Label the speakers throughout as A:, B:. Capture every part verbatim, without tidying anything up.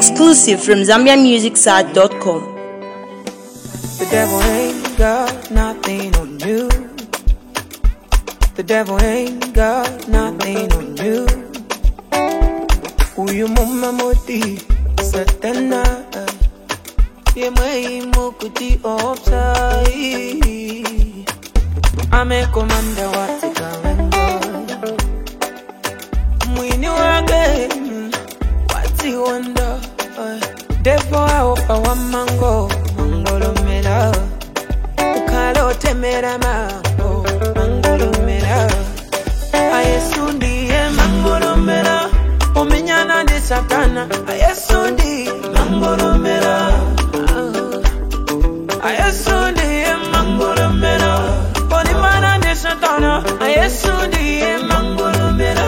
A: Exclusive from Zambian Music Site dot com.
B: The devil ain't got nothing on you. The devil ain't got nothing on you. Uyu mama moti satana. Ye mai mokuti opsai. Ame komanda watikalendo. Mwini wage wati wanda. Devil aopa wa mango. Mangolo mera. Ukalo temera mango. Mangolo mera. Ayesundi e mangolo mera. Omenyana de satana. Ayesundi mangolo mera. Ayesundi e mangolo mera. Onimana de satana. Ayesundi e mangolo mera.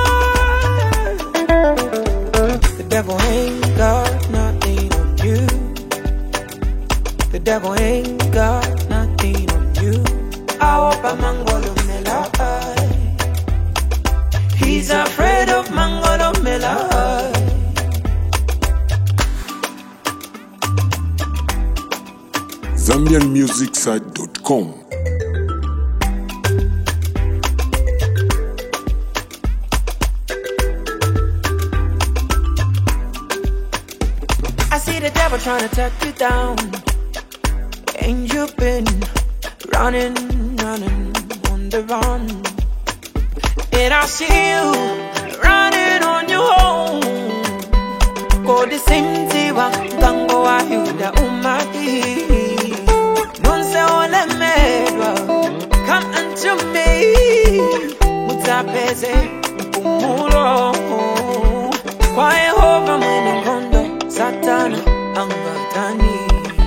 B: The devil ain't got nothing on you. The devil ain't got nothing on you. Aopa mangolo mera. He's afraid of mangolo mela.
C: Zambian Music Site dot com.
B: I see the devil trying to take you down. Ain't you been running, running on the run? And I see you running on your own. Go the same tiwa, gango wa yuda umati. Non se ole medwa, come unto me. Mutapeze, mpumulo. Kwa Yehova mwene kondo, Satana angatani.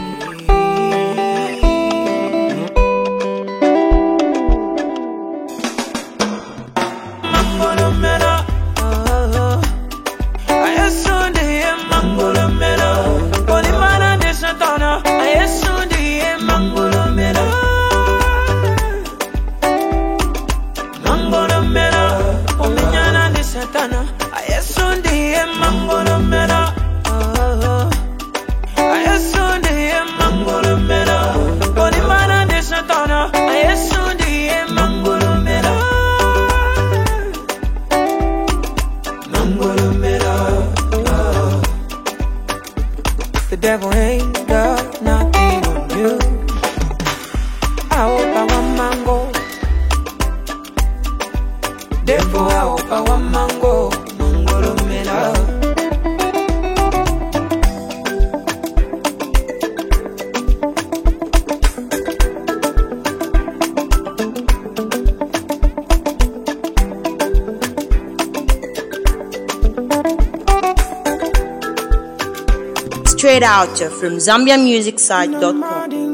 B: The devil ain't got nothing on you. I hope I want mango. Devil, I hope I want mango. Mango lo mela.
A: Straight out from Zambian Music Site dot com.